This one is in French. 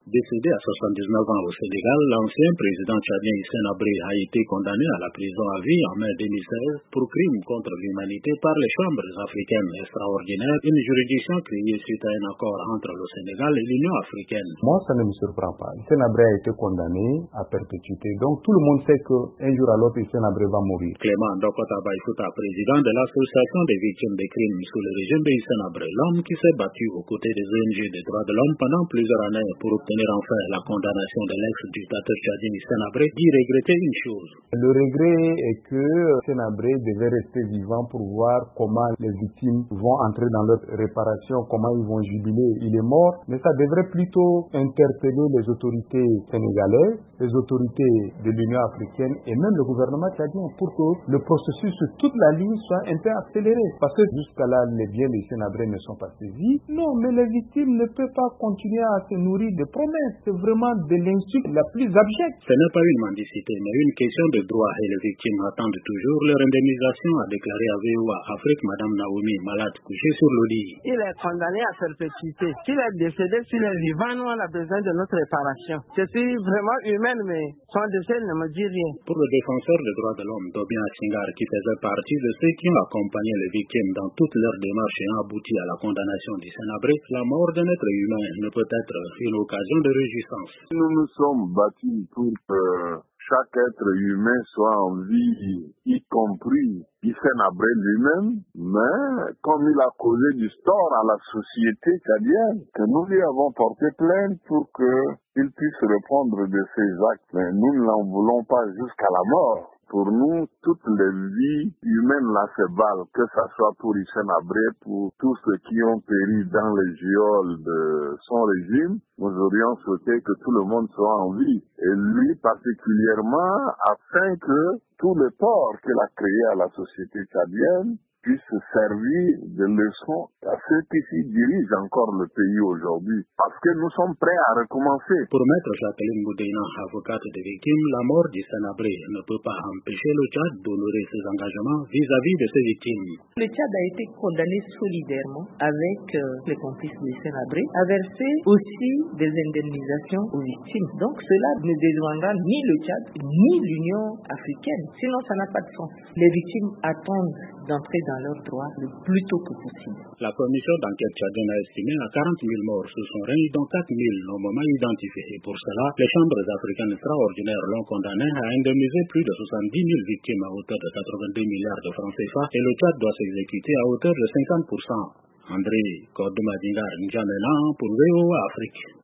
Décédé à 79 ans au Sénégal, l'ancien président tchadien Hissène Habré a été condamné à la prison à vie en mai 2016 pour crimes contre l'humanité par les chambres africaines extraordinaires, une juridiction créée suite à un accord entre le Sénégal et l'Union africaine. Moi, ça ne me surprend pas. Hissène Habré a été condamné à perpétuité, donc tout le monde sait qu'un jour à l'autre, Hissène Habré va mourir. Clément Dokota Baïfouta, président de l'Association des victimes des crimes sous le régime de Hissène Habré, l'homme qui s'est battu aux côtés des ONG des droits de l'homme pendant plusieurs années pour obtenir enfin la condamnation de l'ex-dictateur tchadien Hissène Habré, dit regretter une chose. Le regret est que Hissène Habré devait rester vivant pour voir comment les victimes vont entrer dans leur réparation, comment ils vont jubiler. Il est mort, mais ça devrait plutôt interpeller les autorités sénégalaises, les autorités de l'Union africaine et même le gouvernement tchadien pour que le processus sur toute la ligne soit un peu accéléré. Parce que jusqu'à là, les biens de Hissène Habré ne sont pas saisis. Non, mais les victimes ne peuvent pas continuer à se nourrir de promesses. C'est vraiment de l'insulte la plus abjecte. Ce n'est pas une mendicité, mais une question de droit et les victimes attendent toujours leur indemnisation, a déclaré à VOA Afrique Madame Naomi, malade couchée sur le lit. Il est condamné à perpétuité. S'il est décédé, s'il est vivant, nous on a besoin de notre réparation. Je suis vraiment humaine, mais son décès ne me dit rien. Pour le défenseur des droits de l'homme, Dobien Achingar, qui faisait partie de ceux qui ont accompagné les victimes dans toutes leurs démarches et ont abouti à la condamnation d'Hissène Habré, la mort d'un être humain ne peut être une occasion de réjouissance. Nous nous sommes battus pour que chaque être humain soit en vie, y compris Hissène Habré lui-même, mais comme il a causé du tort à la société tchadienne, que nous lui avons porté plainte pour qu'il puisse répondre de ses actes. Mais nous ne l'en voulons pas jusqu'à la mort. Pour nous, toutes les vies humaines là se valent, que ce soit pour Hissène Habré, pour tous ceux qui ont péri dans les geôles de son régime. Nous aurions souhaité que tout le monde soit en vie. Et lui particulièrement, afin que tous les torts qu'il a créés à la société tchadienne puisse servir de leçon à ceux qui s'y dirigent encore le pays aujourd'hui. Parce que nous sommes prêts à recommencer. Pour Maître Jacqueline Boudéna, avocate des victimes, la mort d'Hissène Habré ne peut pas empêcher le Tchad d'honorer ses engagements vis-à-vis de ses victimes. Le Tchad a été condamné solidairement avec les complices d'Hissène Habré à verser aussi des indemnisations aux victimes. Donc cela ne déshonorera ni le Tchad ni l'Union africaine. Sinon ça n'a pas de sens. Les victimes attendent d'entrer dans leurs droits le plus tôt que possible. La commission d'enquête tchadienne a estimé à 40 000 morts sous son règne, dont 4 000 nommément identifiés. Et pour cela, les chambres africaines extraordinaires l'ont condamné à indemniser plus de 70 000 victimes à hauteur de 82 milliards de francs CFA et le Tchad doit s'exécuter à hauteur de 50%. André Kodoumadingar N'Djamena pour VOA Afrique.